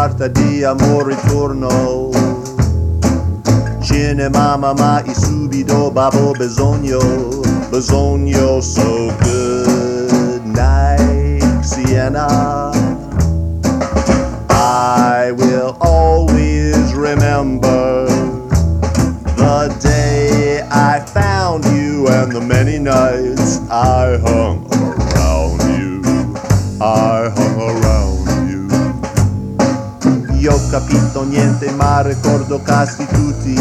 carta di amor ritorno. Cinema mamma e subito babbo bisogno, bisogno. So good night Siena, I will always remember the day I found you and the many nights I hung around you, I hung around you. Io ho capito niente ma ricordo casti tutti.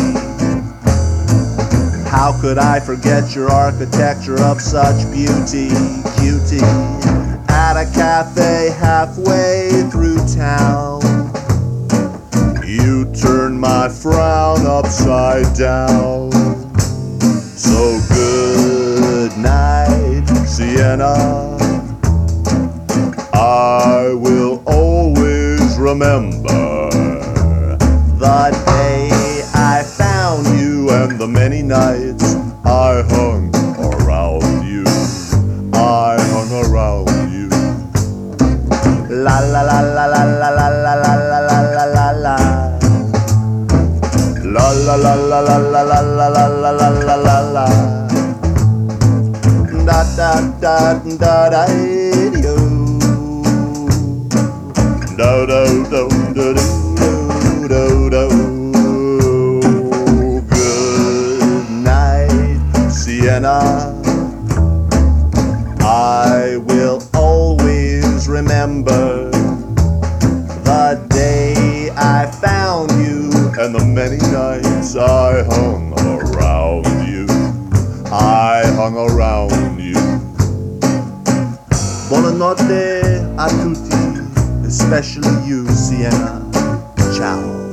How could I forget your architecture of such beauty, cutie? At a cafe halfway through town, you turned my frown upside down. So good night, Siena, I will always remember the day I found you and the many nights I hung around you, I hung around you. La la la la la la la la la la la la la la. La la la la la la la la la la la la la la. Da da da da da yo. Do do do do do do do. Good night, Siena. I will always remember the day I found you and the many nights I hung around you, I hung around you. Buonanotte a tutti, especially you, Siena. Ciao.